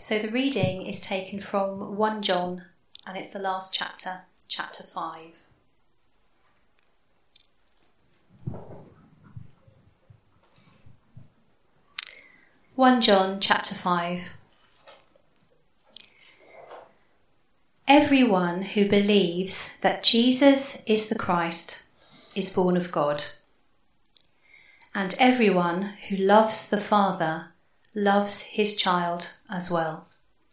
So the reading is taken from 1 John, and it's the last chapter, chapter 5. John chapter 5. Everyone who believes that Jesus is the Christ is born of God. And everyone who loves the Father loves his child as well.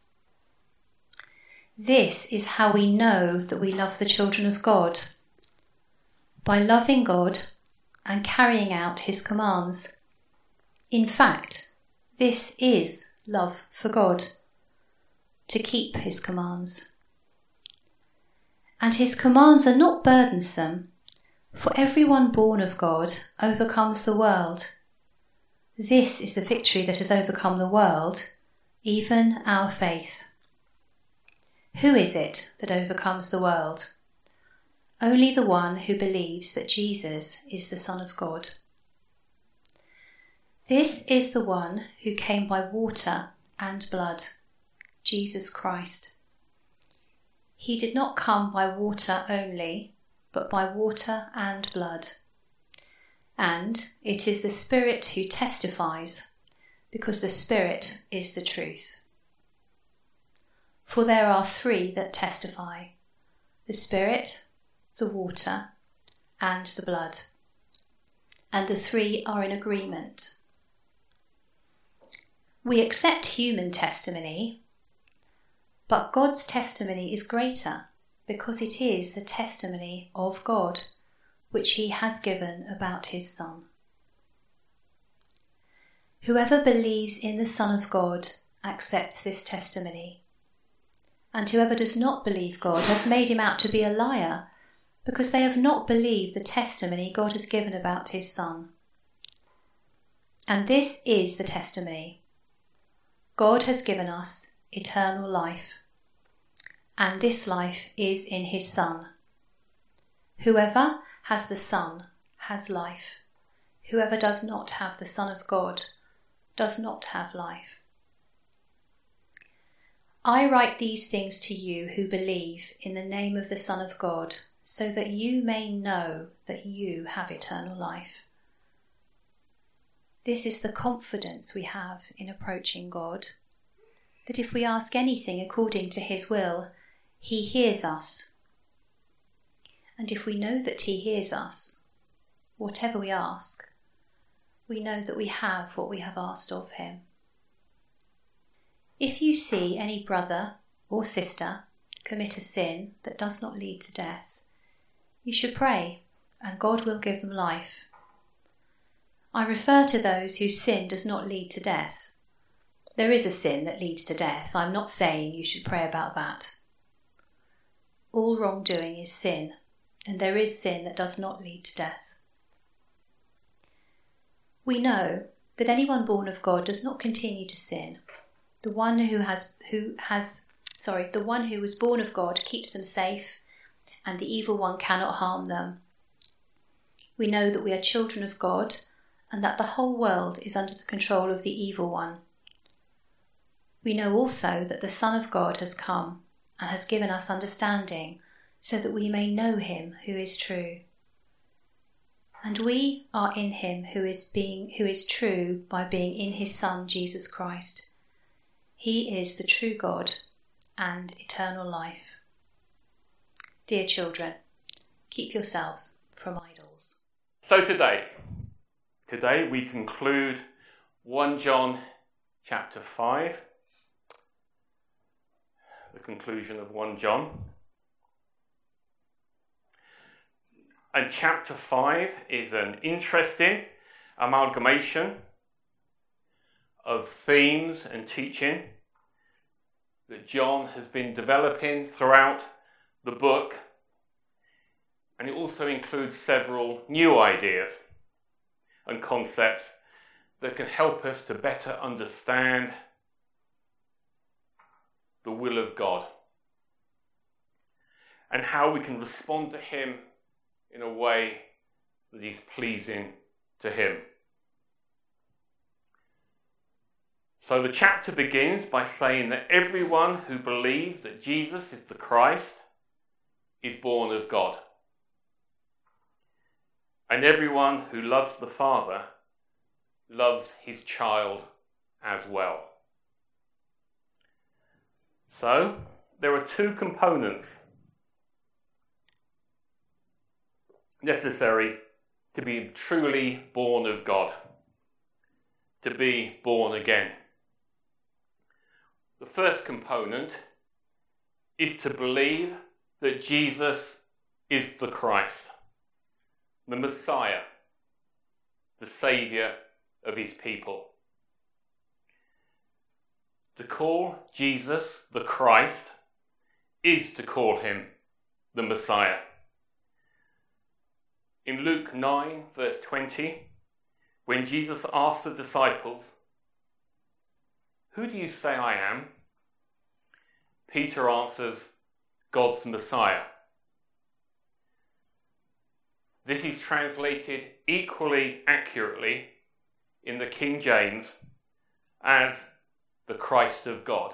This is how we know that we love the children of God, by loving God and carrying out his commands. In fact, this is love for God, to keep his commands. And his commands are not burdensome, for everyone born of God overcomes the world. This is the victory that has overcome the world, even our faith. Who is it that overcomes the world? Only the one who believes that Jesus is the Son of God. This is the one who came by water and blood, Jesus Christ. He did not come by water only, but by water and blood. And it is the Spirit who testifies, because the Spirit is the truth. For there are three that testify: the Spirit, the water, and the blood. And the three are in agreement. We accept human testimony, but God's testimony is greater, because it is the testimony of God, which he has given about his Son. Whoever believes in the Son of God accepts this testimony, and whoever does not believe God has made him out to be a liar, because they have not believed the testimony God has given about his Son. And this is the testimony: God has given us eternal life, and this life is in his Son. Whoever has the Son has life. Whoever does not have the Son of God does not have life. I write these things to you who believe in the name of the Son of God, so that you may know that you have eternal life. This is the confidence we have in approaching God, that if we ask anything according to his will, he hears us. And if we know that he hears us, whatever we ask, we know that we have what we have asked of him. If you see any brother or sister commit a sin that does not lead to death, you should pray, and God will give them life. I refer to those whose sin does not lead to death. There is a sin that leads to death. I'm not saying you should pray about that. All wrongdoing is sin, and there is sin that does not lead to death. We know that anyone born of God does not continue to sin. The one who was born of God keeps them safe, and the evil one cannot harm them. We know that we are children of God, and that the whole world is under the control of the evil one. We know also that the Son of God has come and has given us understanding, so that we may know him who is true. And we are in him who is true by being in his Son Jesus Christ. He is the true God and eternal life. Dear children, keep yourselves from idols. So today we conclude 1 John chapter 5, the conclusion of 1 John. And chapter 5 is an interesting amalgamation of themes and teaching that John has been developing throughout the book, and it also includes several new ideas and concepts that can help us to better understand the will of God and how we can respond to him in a way that is pleasing to him. So the chapter begins by saying that everyone who believes that Jesus is the Christ is born of God. And everyone who loves the Father loves his child as well. So, there are two components necessary to be truly born of God, to be born again. The first component is to believe that Jesus is the Christ, the Messiah, the Saviour of his people. To call Jesus the Christ is to call him the Messiah. In Luke 9, verse 20, when Jesus asked the disciples, "Who do you say I am?" Peter answers, "God's Messiah." This is translated equally accurately in the King James as the Christ of God.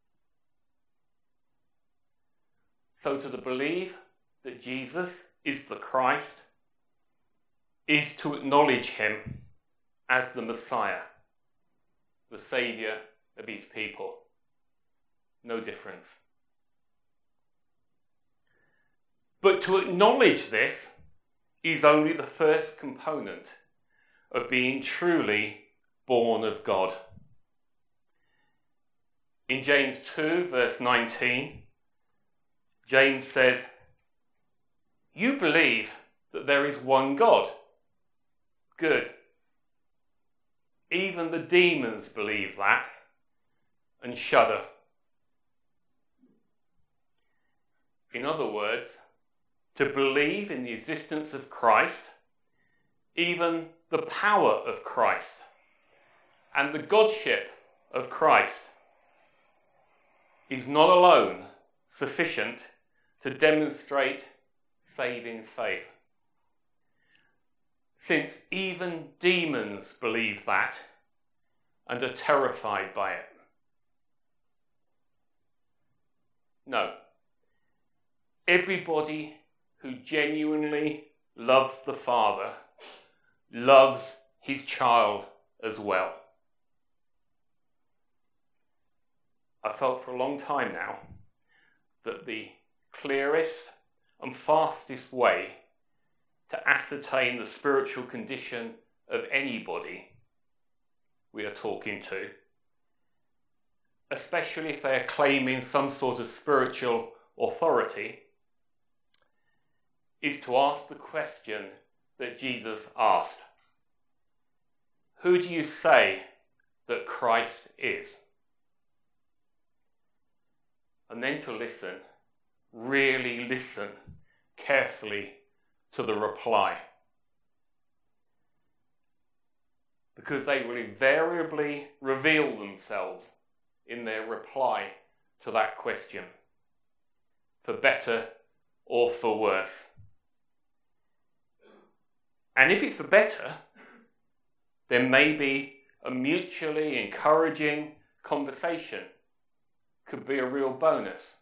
So to believe that Jesus is the Christ is to acknowledge him as the Messiah, the Saviour of his people. No difference. But to acknowledge this is only the first component of being truly born of God. In James 2, verse 19, James says, "You believe that there is one God. Good. Even the demons believe that and shudder." In other words, to believe in the existence of Christ, even the power of Christ, and the Godship of Christ is not alone sufficient to demonstrate saving faith. Since even demons believe that and are terrified by it. No. Everybody who genuinely loves the Father loves his child as well. I felt for a long time now that the clearest and fastest way to ascertain the spiritual condition of anybody we are talking to, especially if they are claiming some sort of spiritual authority, is to ask the question that Jesus asked. Who do you say that Christ is? And then to listen, really listen carefully to the reply. Because they will invariably reveal themselves in their reply to that question, for better or for worse. And if it's for better, then maybe a mutually encouraging conversation could be a real bonus.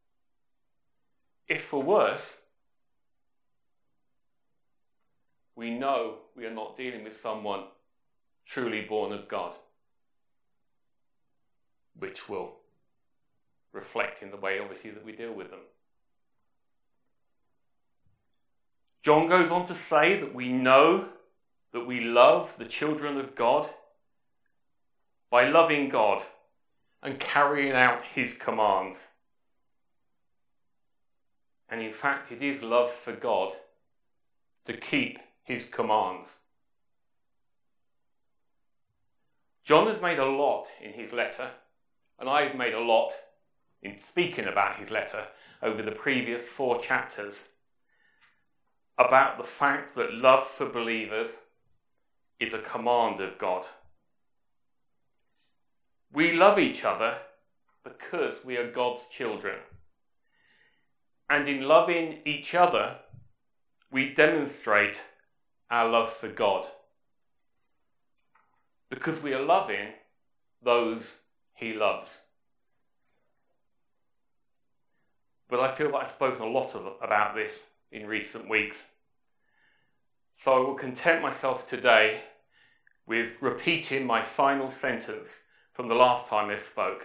If for worse, we know we are not dealing with someone truly born of God, which will reflect in the way, obviously, that we deal with them. John goes on to say that we know that we love the children of God by loving God and carrying out his commands. And in fact, it is love for God to keep his commands. John has made a lot in his letter, and I've made a lot in speaking about his letter over the previous 4 chapters, about the fact that love for believers is a command of God. We love each other because we are God's children. And in loving each other, we demonstrate our love for God. Because we are loving, those he loves. But I feel that I've spoken a lot about this in recent weeks. So I will content myself today with repeating my final sentence from the last time I spoke.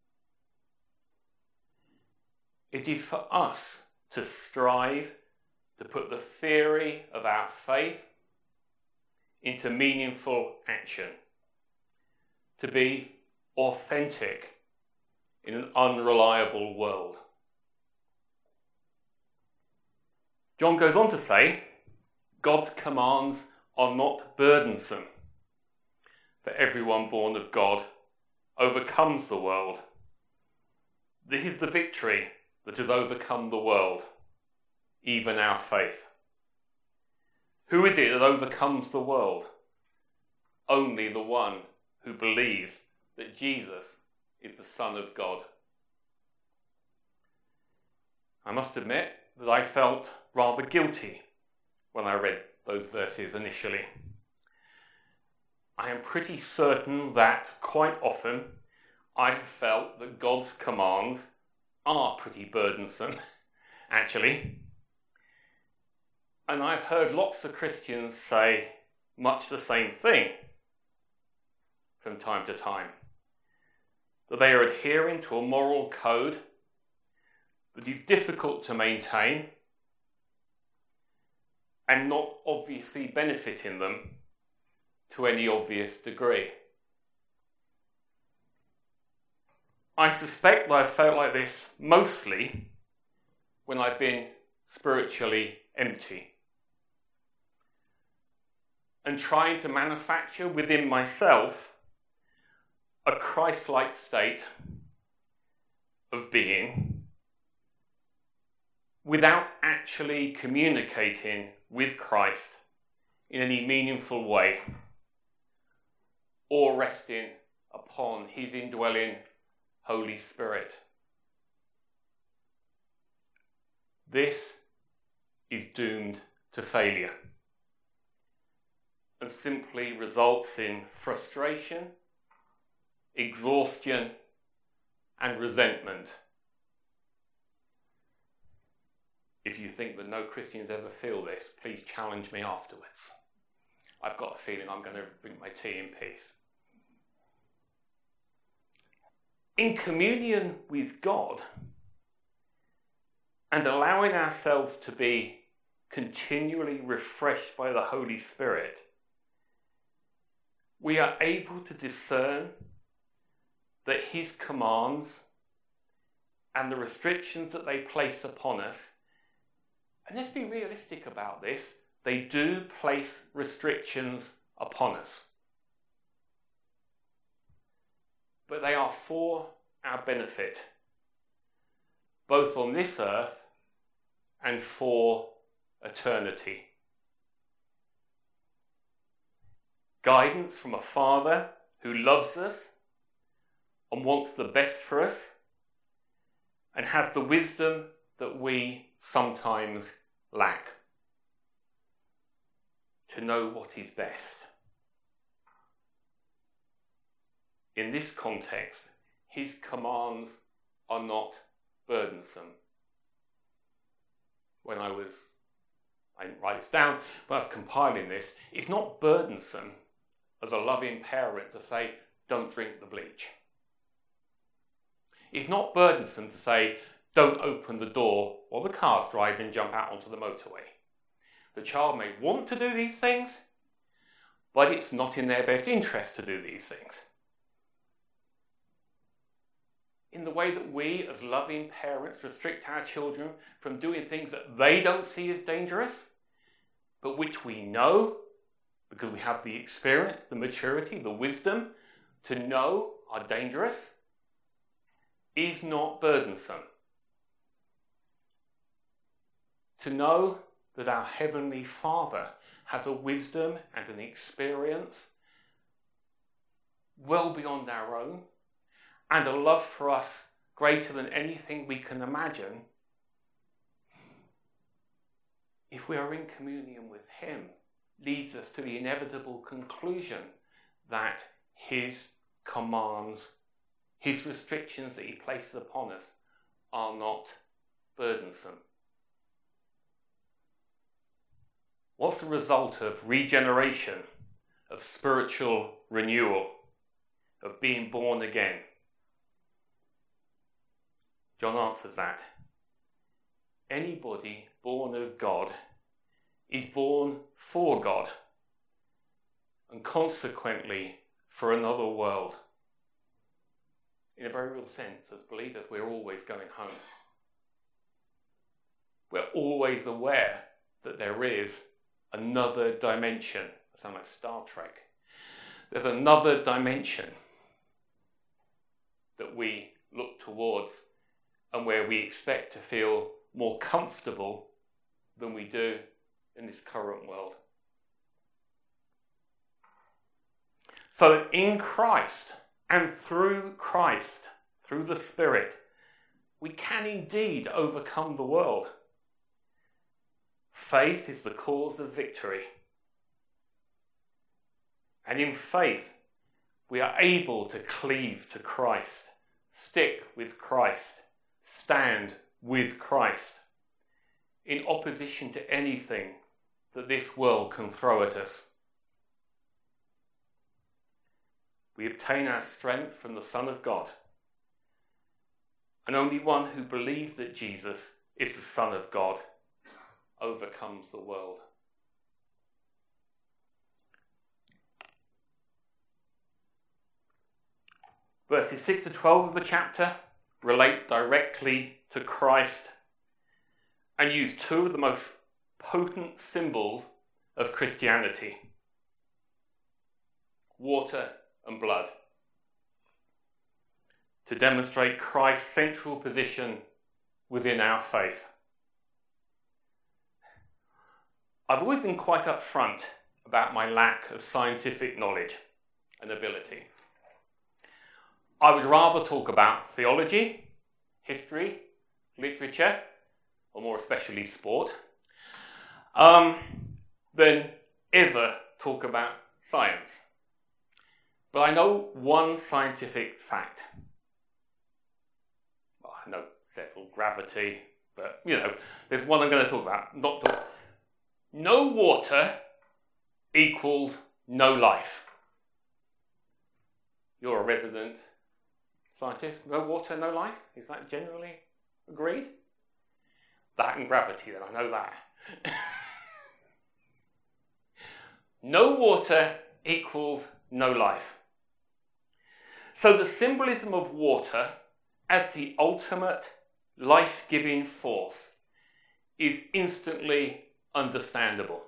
It is for us to strive to put the theory of our faith into meaningful action, to be authentic in an unreliable world. John goes on to say, God's commands are not burdensome, for everyone born of God overcomes the world. This is the victory that has overcome the world, even our faith. Who is it that overcomes the world? Only the one who believes that Jesus is the Son of God. I must admit that I felt rather guilty when I read those verses initially. I am pretty certain that quite often I have felt that God's commands are pretty burdensome, actually. And I've heard lots of Christians say much the same thing from time to time. That they are adhering to a moral code that is difficult to maintain and not obviously benefiting them to any obvious degree. I suspect that I've felt like this mostly when I've been spiritually empty and trying to manufacture within myself a Christ-like state of being without actually communicating with Christ in any meaningful way or resting upon his indwelling Holy Spirit. This is doomed to failure and simply results in frustration, exhaustion, and resentment. If you think that no Christians ever feel this, please challenge me afterwards. I've got a feeling I'm going to drink my tea in peace. In communion with God and allowing ourselves to be continually refreshed by the Holy Spirit, we are able to discern that his commands and the restrictions that they place upon us, and let's be realistic about this, they do place restrictions upon us. But they are for our benefit, both on this earth and for eternity. Guidance from a Father who loves us and wants the best for us and has the wisdom that we sometimes lack to know what is best. In this context, his commands are not burdensome. I didn't write this down, but I was compiling this. It's not burdensome as a loving parent to say, don't drink the bleach. It's not burdensome to say, don't open the door while the car's driving and jump out onto the motorway. The child may want to do these things, but it's not in their best interest to do these things. In the way that we, as loving parents, restrict our children from doing things that they don't see as dangerous, but which we know, because we have the experience, the maturity, the wisdom to know are dangerous, is not burdensome. To know that our Heavenly Father has a wisdom and an experience well beyond our own, and a love for us greater than anything we can imagine, if we are in communion with him, leads us to the inevitable conclusion that his commands, his restrictions that he places upon us are not burdensome. What's the result of regeneration, of spiritual renewal, of being born again? John answers that. Anybody born of God is born for God, and consequently for another world. In a very real sense, as believers, we're always going home. We're always aware that there is another dimension. I sound like Star Trek. There's another dimension that we look towards and where we expect to feel more comfortable than we do in this current world. So that in Christ and through Christ, through the Spirit, we can indeed overcome the world. Faith is the cause of victory. And in faith, we are able to cleave to Christ, stick with Christ, stand with Christ, in opposition to anything that this world can throw at us. We obtain our strength from the Son of God. And only one who believes that Jesus is the Son of God overcomes the world. Verses 6 to 12 of the chapter relate directly to Christ and use two of the most potent symbols of Christianity: water and blood, to demonstrate Christ's central position within our faith. I've always been quite upfront about my lack of scientific knowledge and ability. I would rather talk about theology, history, literature, or more especially sport, than ever talk about science. But I know one scientific fact. Well, I know several, gravity, but there's one I'm going to talk about. No water equals no life. You're a resident scientist. No water, no life? Is that generally agreed? That and gravity, then, I know that. No water equals no life. So the symbolism of water as the ultimate life-giving force is instantly understandable.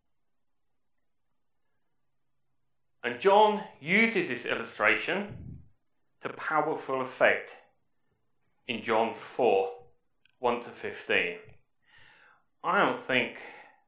And John uses this illustration to powerful effect in John 4, 1 to 15. I don't think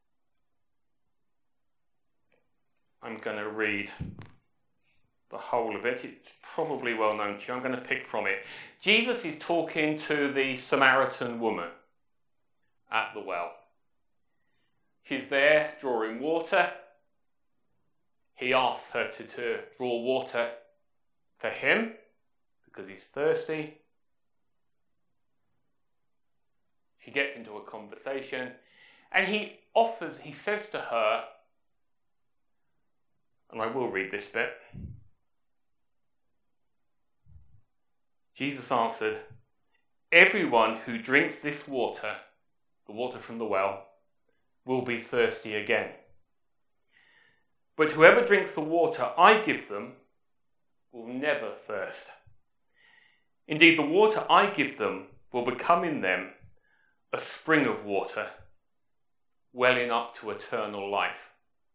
I'm going to read the whole of it. It's probably well known to you. I'm going to pick from it. Jesus is talking to the Samaritan woman at the well. She's there drawing water. He asks her to draw water for him because he's thirsty. She gets into a conversation and he says to her, and I will read this bit. Jesus answered, "Everyone who drinks this water, the water from the well, will be thirsty again. But whoever drinks the water I give them will never thirst. Indeed, the water I give them will become in them a spring of water, welling up to eternal life."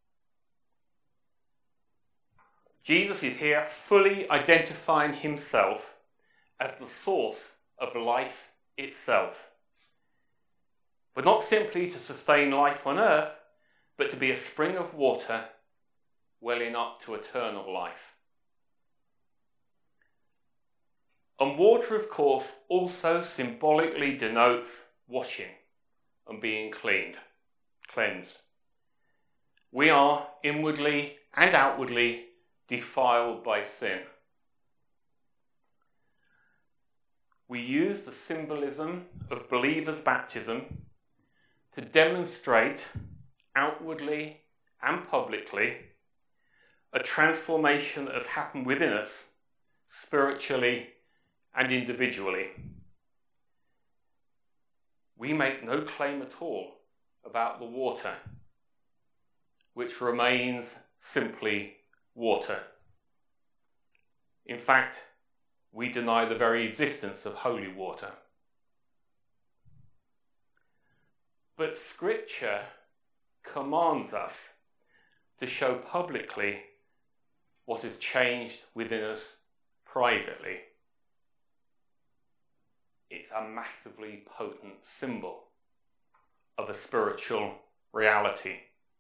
Jesus is here fully identifying himself as the source of life itself. But not simply to sustain life on earth, but to be a spring of water welling up to eternal life. And water, of course, also symbolically denotes washing and being cleansed. We are inwardly and outwardly defiled by sin. we use the symbolism of believers' baptism to demonstrate outwardly and publicly a transformation that has happened within us, spiritually and individually. We make no claim at all about the water, which remains simply water. In fact, we deny the very existence of holy water. But Scripture commands us to show publicly what has changed within us privately. It's a massively potent symbol of a spiritual reality.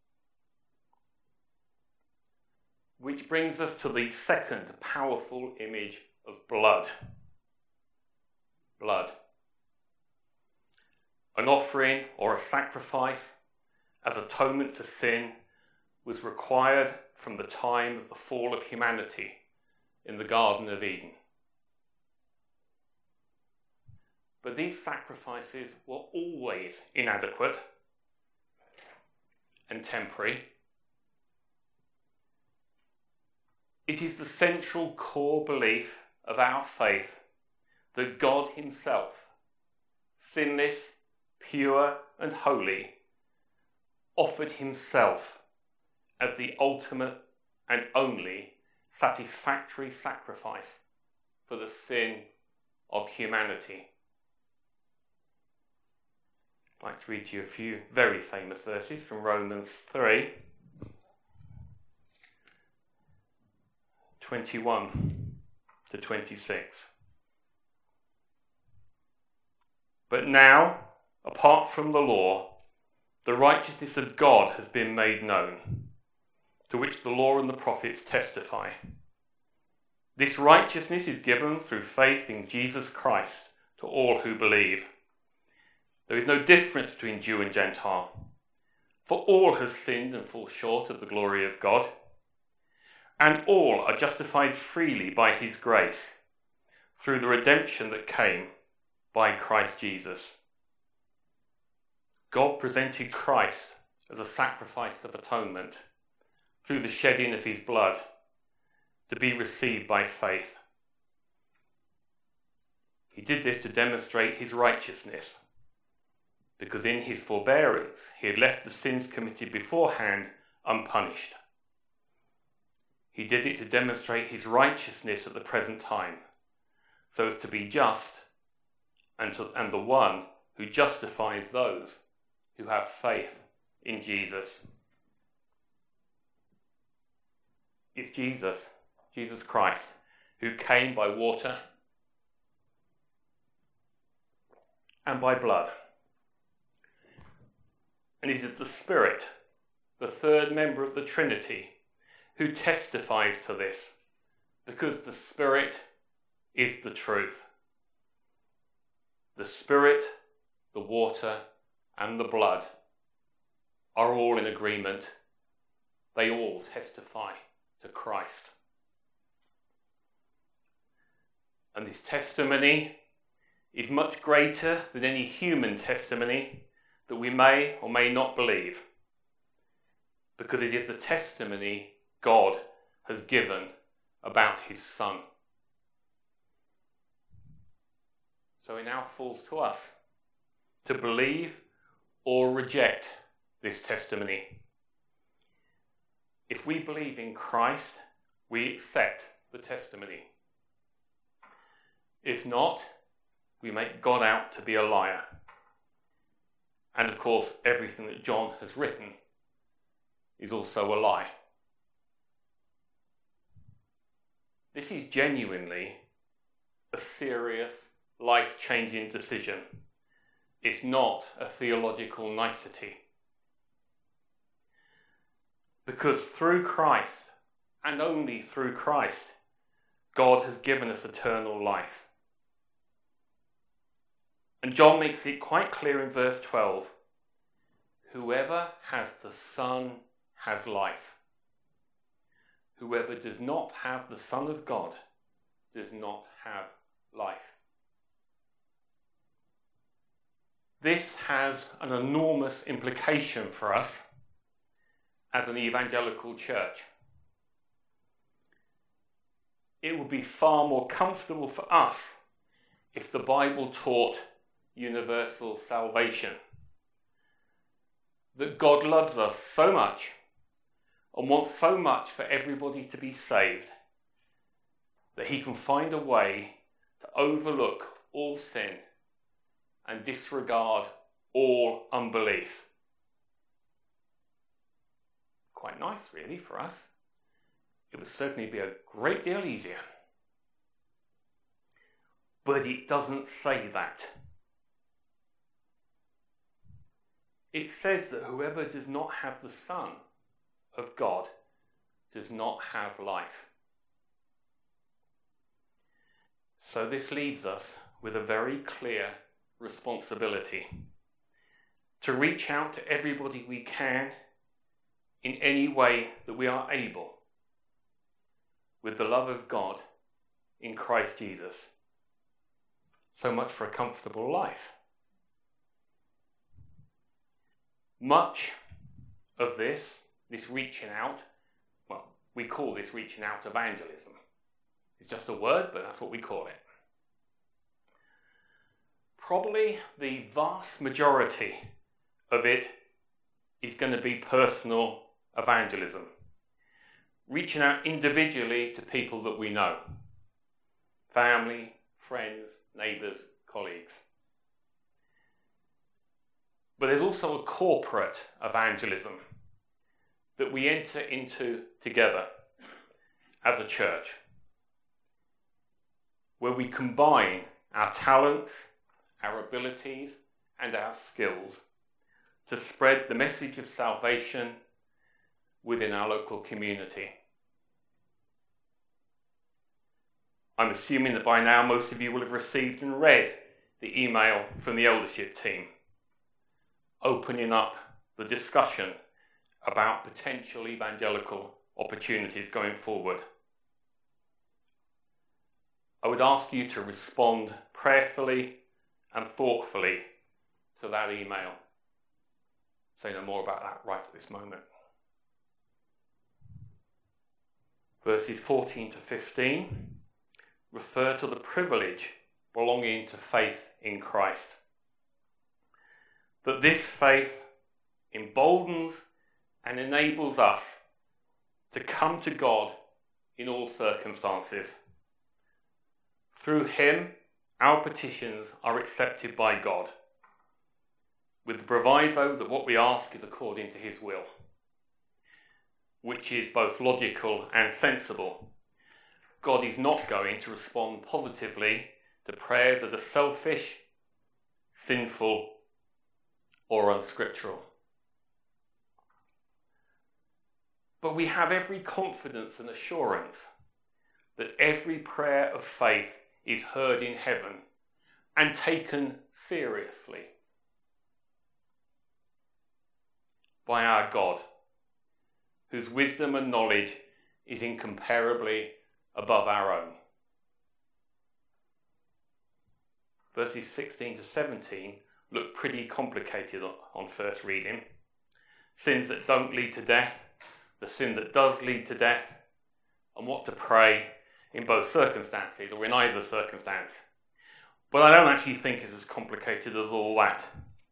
Which brings us to the second powerful image of blood. Blood. An offering or a sacrifice as atonement for sin was required from the time of the fall of humanity in the Garden of Eden. But these sacrifices were always inadequate and temporary. It is the central core belief of our faith that God himself, sinless, pure and holy, offered himself as the ultimate and only satisfactory sacrifice for the sin of humanity. I'd like to read to you a few very famous verses from Romans 3, 21 to 26. But now, apart from the law, the righteousness of God has been made known, to which the law and the prophets testify. This righteousness is given through faith in Jesus Christ to all who believe. There is no difference between Jew and Gentile, for all have sinned and fall short of the glory of God, and all are justified freely by his grace, through the redemption that came by Christ Jesus. God presented Christ as a sacrifice of atonement through the shedding of his blood to be received by faith. He did this to demonstrate his righteousness, because in his forbearance he had left the sins committed beforehand unpunished. He did it to demonstrate his righteousness at the present time, so as to be just and the one who justifies those who have faith in Jesus. It's Jesus Christ, who came by water and by blood. And it is the Spirit, the third member of the Trinity, who testifies to this, because the Spirit is the truth. The Spirit, the water, and the blood are all in agreement. They all testify to Christ. And this testimony is much greater than any human testimony that we may or may not believe, because it is the testimony God has given about his Son. So it now falls to us to believe or reject this testimony. If we believe in Christ, we accept the testimony. If not, we make God out to be a liar. And of course, everything that John has written is also a lie. This is genuinely a serious, life-changing decision. It's not a theological nicety. Because through Christ, and only through Christ, God has given us eternal life. And John makes it quite clear in verse 12, whoever has the Son has life. Whoever does not have the Son of God does not have life. This has an enormous implication for us as an evangelical church. It would be far more comfortable for us if the Bible taught universal salvation. That God loves us so much and wants so much for everybody to be saved that he can find a way to overlook all sin and disregard all unbelief. Quite nice, really, for us. It would certainly be a great deal easier. But it doesn't say that. It says that whoever does not have the Son of God does not have life. So this leaves us with a very clear responsibility to reach out to everybody we can in any way that we are able with the love of God in Christ Jesus. So much for a comfortable life. Much of this reaching out, well, we call this reaching out evangelism. It's just a word, but that's what we call it. Probably the vast majority of it is going to be personal evangelism. Reaching out individually to people that we know. Family, friends, neighbours, colleagues. But there's also a corporate evangelism that we enter into together as a church, where we combine our talents, our abilities, and our skills to spread the message of salvation within our local community. I'm assuming that by now most of you will have received and read the email from the eldership team, opening up the discussion about potential evangelical opportunities going forward. I would ask you to respond prayerfully and thoughtfully to that email. Say no more about that right at this moment. Verses 14 to 15 refer to the privilege belonging to faith in Christ. That this faith emboldens and enables us to come to God in all circumstances. Through him, our petitions are accepted by God, with the proviso that what we ask is according to his will, which is both logical and sensible. God is not going to respond positively to prayers that are selfish, sinful, or unscriptural. But we have every confidence and assurance that every prayer of faith is heard in heaven and taken seriously by our God, whose wisdom and knowledge is incomparably above our own. Verses 16 to 17 look pretty complicated on first reading. Sins that don't lead to death, the sin that does lead to death, and what to pray in both circumstances or in either circumstance. But I don't actually think it's as complicated as all that.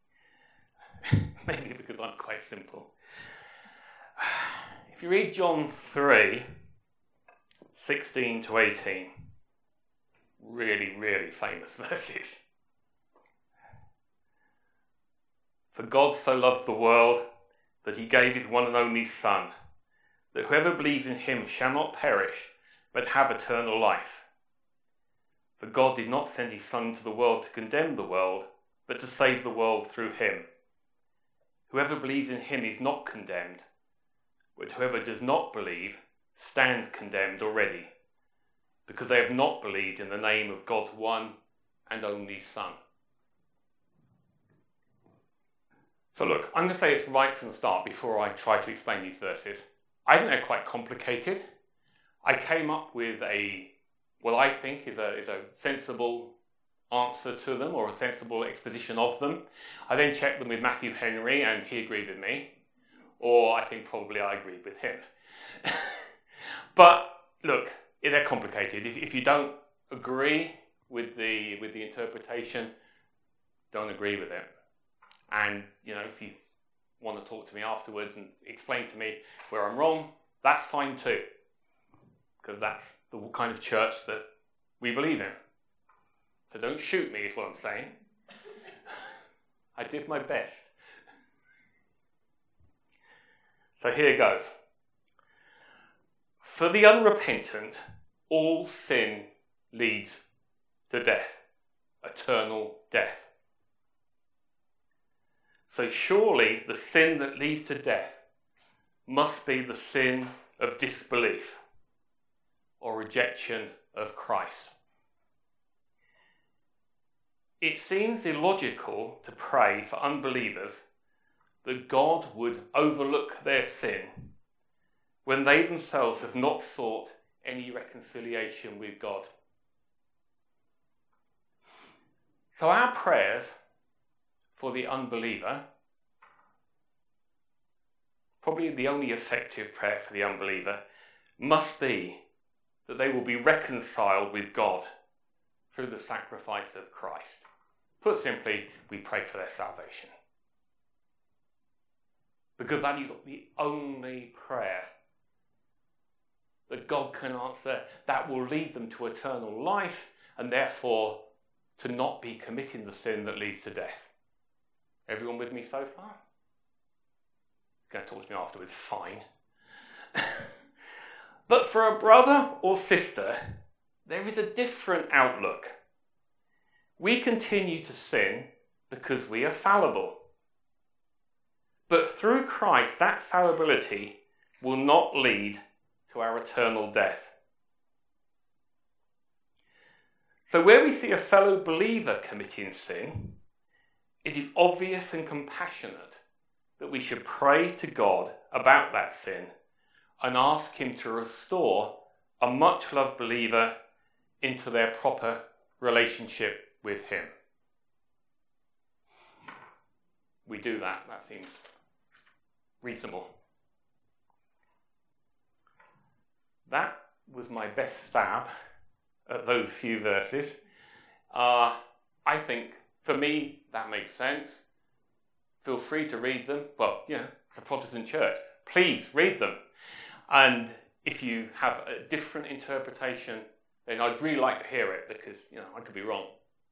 Maybe because I'm quite simple. If you read John 3, 16 to 18, really, really famous verses. For God so loved the world that he gave his one and only Son, that whoever believes in him shall not perish, but have eternal life. For God did not send his Son into the world to condemn the world, but to save the world through him. Whoever believes in him is not condemned, but whoever does not believe stands condemned already, because they have not believed in the name of God's one and only Son. So look, I'm going to say this right from the start before I try to explain these verses. I think they're quite complicated. I came up with what I think is a sensible answer to them or a sensible exposition of them. I then checked them with Matthew Henry and he agreed with me, or I think probably I agreed with him. But look, they're complicated. If you don't agree with the interpretation, don't agree with it. And if you want to talk to me afterwards and explain to me where I'm wrong, that's fine too, because that's the kind of church that we believe in. So don't shoot me is what I'm saying. I did my best. So here goes. For the unrepentant, all sin leads to death, eternal death. So surely the sin that leads to death must be the sin of disbelief or rejection of Christ. It seems illogical to pray for unbelievers that God would overlook their sin when they themselves have not sought any reconciliation with God. So our prayers for the unbeliever, probably the only effective prayer for the unbeliever, must be that they will be reconciled with God through the sacrifice of Christ. Put simply, we pray for their salvation. Because that is the only prayer that God can answer that will lead them to eternal life and therefore to not be committing the sin that leads to death. Everyone with me so far? Going to talk to me afterwards, fine. But for a brother or sister, there is a different outlook. We continue to sin because we are fallible. But through Christ, that fallibility will not lead to our eternal death. So where we see a fellow believer committing sin, it is obvious and compassionate that we should pray to God about that sin and ask him to restore a much-loved believer into their proper relationship with him. We do that. That seems reasonable. That was my best stab at those few verses. I think, for me, that makes sense. Feel free to read them. Well, it's a Protestant church. Please read them. And if you have a different interpretation, then I'd really like to hear it because, I could be wrong.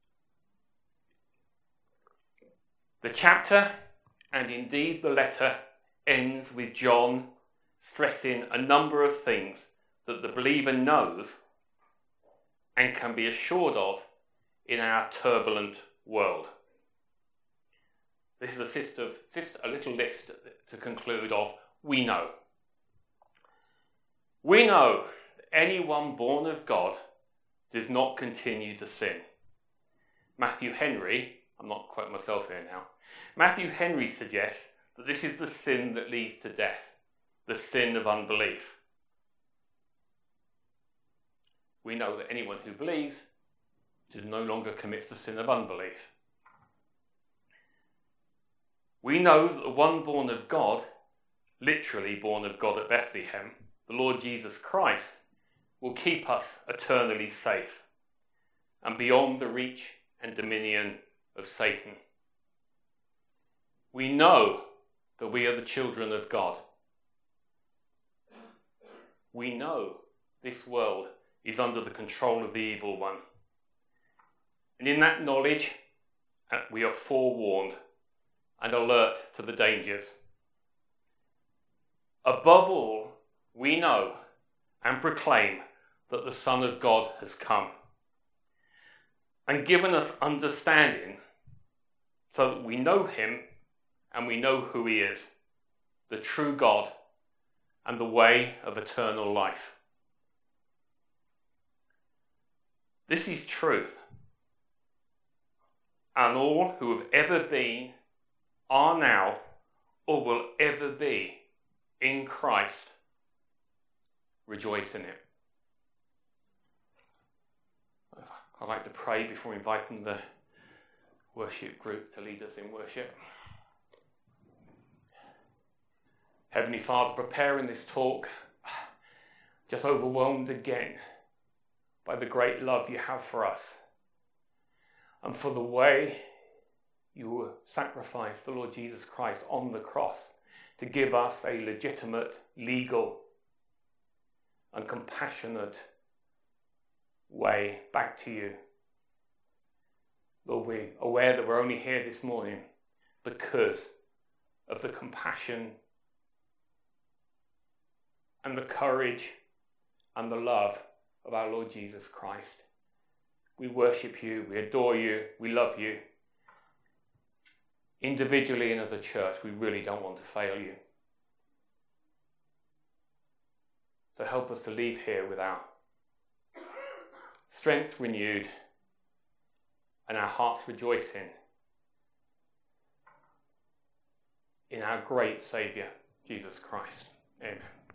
The chapter, and indeed the letter, ends with John stressing a number of things that the believer knows and can be assured of in our turbulent world. This is a little list to conclude of we know. We know that anyone born of God does not continue to sin. Matthew Henry, I'm not quoting myself here now, Matthew Henry suggests that this is the sin that leads to death, the sin of unbelief. We know that anyone who believes no longer commits the sin of unbelief. We know that the one born of God, literally born of God at Bethlehem, the Lord Jesus Christ, will keep us eternally safe and beyond the reach and dominion of Satan. We know that we are the children of God. We know this world is under the control of the evil one. And in that knowledge, we are forewarned and alert to the dangers. Above all, we know and proclaim that the Son of God has come and given us understanding so that we know him and we know who he is, the true God and the way of eternal life. This is truth. And all who have ever been, are now, or will ever be in Christ rejoice in it. I'd like to pray before inviting the worship group to lead us in worship. Heavenly Father, preparing this talk, just overwhelmed again by the great love you have for us and for the way you sacrificed the Lord Jesus Christ on the cross to give us a legitimate, legal and compassionate way back to you. Lord, we're aware that we're only here this morning because of the compassion and the courage and the love of our Lord Jesus Christ. We worship you, we adore you, we love you. Individually and as a church, we really don't want to fail you. So help us to leave here with our strength renewed and our hearts rejoicing in our great Saviour, Jesus Christ. Amen.